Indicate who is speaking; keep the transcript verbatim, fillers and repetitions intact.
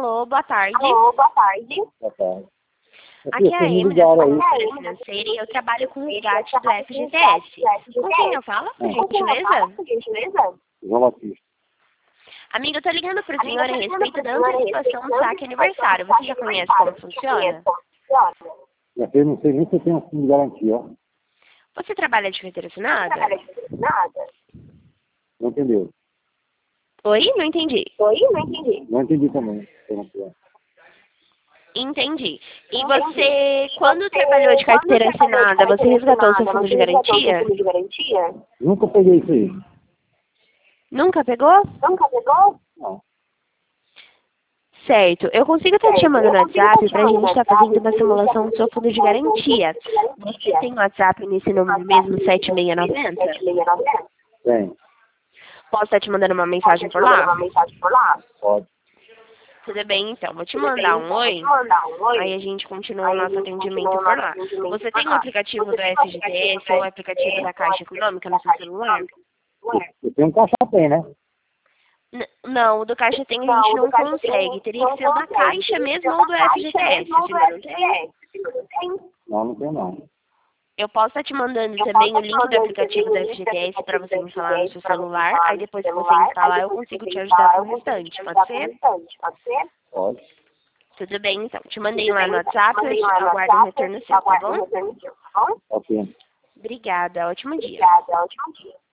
Speaker 1: Alô, boa tarde.
Speaker 2: Alô, boa tarde.
Speaker 3: Boa tarde.
Speaker 1: Aqui é a
Speaker 3: me
Speaker 1: Emily da
Speaker 3: ligaram aí.
Speaker 1: Consultoria Financeira e eu trabalho com os gatos do F G T S. Com quem eu falo, por gentileza?
Speaker 2: Por gentileza?
Speaker 3: João Batista.
Speaker 1: Amiga, eu tô ligando pro
Speaker 2: Amiga,
Speaker 1: senhor a
Speaker 2: eu tô ligando
Speaker 1: respeito
Speaker 2: pro
Speaker 1: da
Speaker 2: senhor a
Speaker 1: antecipação
Speaker 2: respeito
Speaker 1: do
Speaker 2: da
Speaker 1: saque aniversário. Você já conhece como funciona?
Speaker 3: Já sei, não sei nem se eu tenho fundo de garantia, ó.
Speaker 1: Você trabalha de carteira assinada?
Speaker 2: Nada.
Speaker 3: Não entendeu?
Speaker 1: Oi? Não entendi.
Speaker 2: Oi? Não entendi.
Speaker 3: Não entendi também. Eu não sei.
Speaker 1: Entendi. E você, quando trabalhou de carteira assinada, você resgatou o seu fundo de garantia?
Speaker 2: Fundo de garantia?
Speaker 3: Nunca peguei isso aí.
Speaker 1: Nunca pegou?
Speaker 2: Nunca pegou?
Speaker 3: Não.
Speaker 1: Certo. Eu consigo estar te chamando no WhatsApp pra gente estar fazendo uma simulação do seu fundo de garantia. Você tem WhatsApp nesse número mesmo, sete seis nove zero?
Speaker 3: Tem.
Speaker 1: Posso estar te mandando uma mensagem por lá?
Speaker 2: Uma mensagem por lá?
Speaker 3: Pode.
Speaker 1: Tudo bem, então. Vou te mandar um oi.
Speaker 2: Mandar um oi.
Speaker 1: Aí a gente continua o nosso atendimento por lá. Você tem o aplicativo do F G T S ou o aplicativo da Caixa Econômica no seu celular?
Speaker 3: Eu tenho um caixa tem, né?
Speaker 1: N- Não, o do Caixa Tem a gente não consegue. Teria que ser o da Caixa mesmo ou do F G T S. Se não tem,
Speaker 3: Não, não tenho não.
Speaker 1: eu posso estar te mandando também o link do aplicativo do F G T S para você instalar no seu celular. Aí depois que você instalar, eu consigo te ajudar com o restante. Pode ser?
Speaker 3: Pode.
Speaker 1: Tudo bem, então. Te mandei lá no WhatsApp. Eu te aguardo um retorno seu, tá bom?
Speaker 3: Ok.
Speaker 1: Obrigada. Ótimo dia.
Speaker 2: Obrigada, ótimo dia.